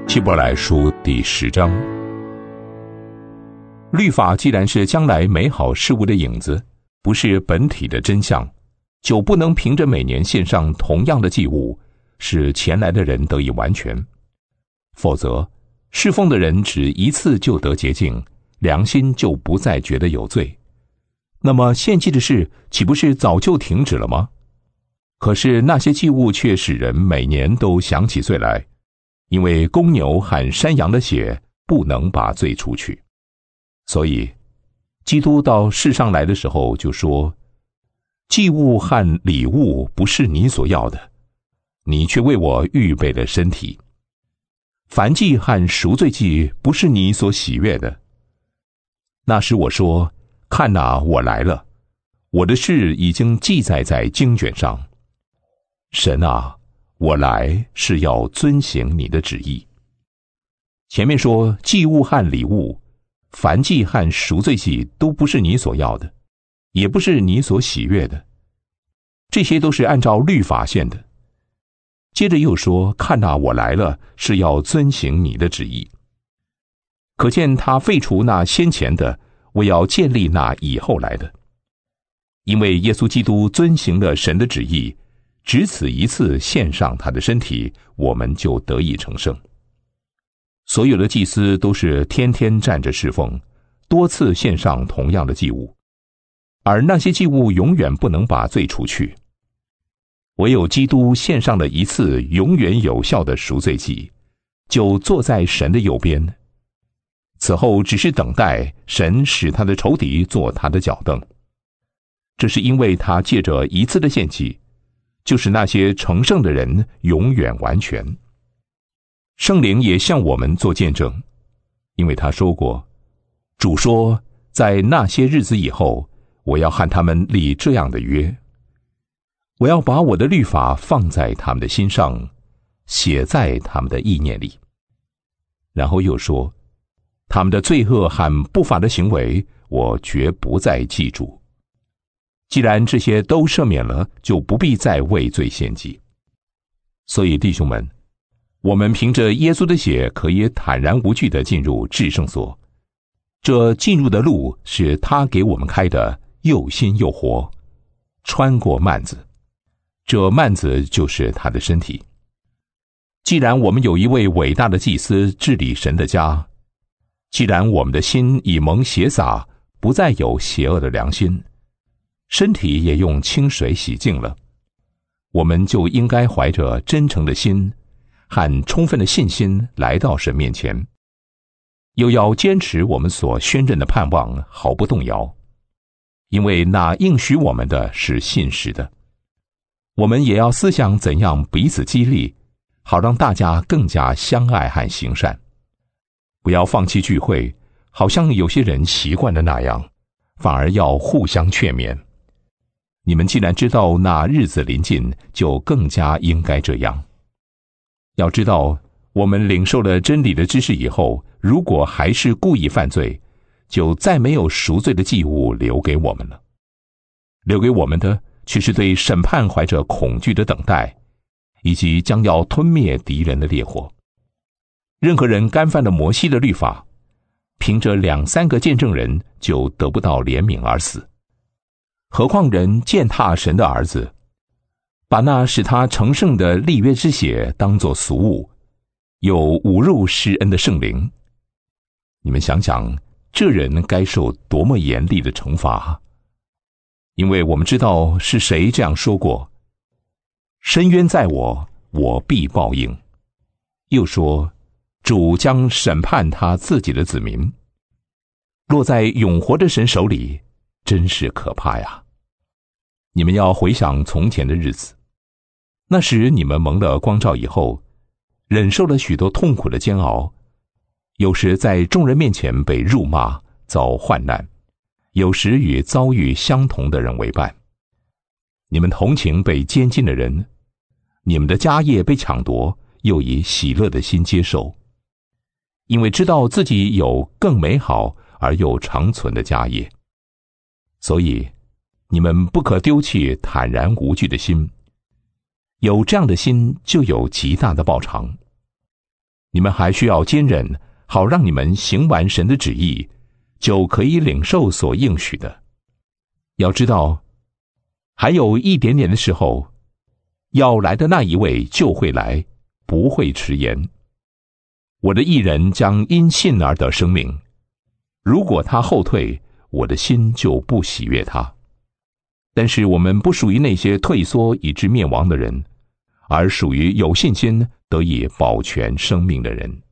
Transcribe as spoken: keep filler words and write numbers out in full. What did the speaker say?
希伯来书第十章。律法既然是将来美好事物的影子，不是本体的真相，就不能凭着每年献上同样的祭物，使前来的人得以完全。否则，侍奉的人只一次就得洁净，良心就不再觉得有罪。那么献祭的事岂不是早就停止了吗？可是那些祭物却使人每年都想起罪来，因为公牛和山羊的血不能把罪除去。所以基督到世上来的时候就说，祭物和礼物不是你所要的，你却为我预备了身体。燔祭和赎罪祭不是你所喜悦的。那时我说，看哪，我来了，我的事已经记载在经卷上。神啊，我来是要遵行你的旨意。前面说祭物和礼物，燔祭和赎罪祭都不是你所要的，也不是你所喜悦的，这些都是按照律法献的。接着又说，看哪，我来了是要遵行你的旨意。可见他废除那先前的，我要建立那以后来的。因为耶稣基督遵行了神的旨意，只此一次献上他的身体，我们就得以成圣。所有的祭司都是天天站着侍奉，多次献上同样的祭物，而那些祭物永远不能把罪除去。唯有基督献上了一次永远有效的赎罪祭，就坐在神的右边，此后只是等待神使他的仇敌做他的脚凳。这是因为他借着一次的献祭，就是那些成圣的人永远完全。圣灵也向我们做见证，因为他说过，主说，在那些日子以后，我要和他们立这样的约，我要把我的律法放在他们的心上，写在他们的意念里。然后又说，他们的罪恶和不法的行为，我绝不再记住。既然这些都赦免了，就不必再为罪献祭。所以弟兄们，我们凭着耶稣的血可以坦然无惧地进入至圣所。这进入的路是他给我们开的，又新又活，穿过幔子，这幔子就是他的身体。既然我们有一位伟大的祭司治理神的家，既然我们的心已蒙血洒，不再有邪恶的良心，身体也用清水洗净了，我们就应该怀着真诚的心和充分的信心来到神面前，又要坚持我们所宣认的盼望，毫不动摇，因为那应许我们的是信实的。我们也要思想怎样彼此激励，好让大家更加相爱和行善。不要放弃聚会，好像有些人习惯的那样，反而要互相劝勉。你们既然知道那日子临近，就更加应该这样。要知道，我们领受了真理的知识以后，如果还是故意犯罪，就再没有赎罪的祭物留给我们了。留给我们的却是对审判怀着恐惧的等待，以及将要吞灭敌人的烈火。任何人干犯了摩西的律法，凭着两三个见证人就得不到怜悯而死。何况人践踏神的儿子，把那使他成圣的立约之血当作俗物，又侮辱施恩的圣灵。你们想想，这人该受多么严厉的惩罚！因为我们知道是谁这样说过，深渊在我，我必报应。又说，主将审判他自己的子民。落在永活的神手里，真是可怕呀！你们要回想从前的日子，那时你们蒙了光照以后，忍受了许多痛苦的煎熬，有时在众人面前被辱骂，遭患难，有时与遭遇相同的人为伴。你们同情被监禁的人，你们的家业被抢夺，又以喜乐的心接受，因为知道自己有更美好而又长存的家业。所以你们不可丢弃坦然无惧的心，有这样的心，就有极大的报偿。 你们还需要坚忍，好让你们行完神的旨意，就可以领受所应许的。要知道，还有一点点的时候，要来的那一位就会来，不会迟延。我的义人将因信而得生命，如果他后退，我的心就不喜悦他。但是我们不属于那些退缩以致灭亡的人，而属于有信心得以保全生命的人。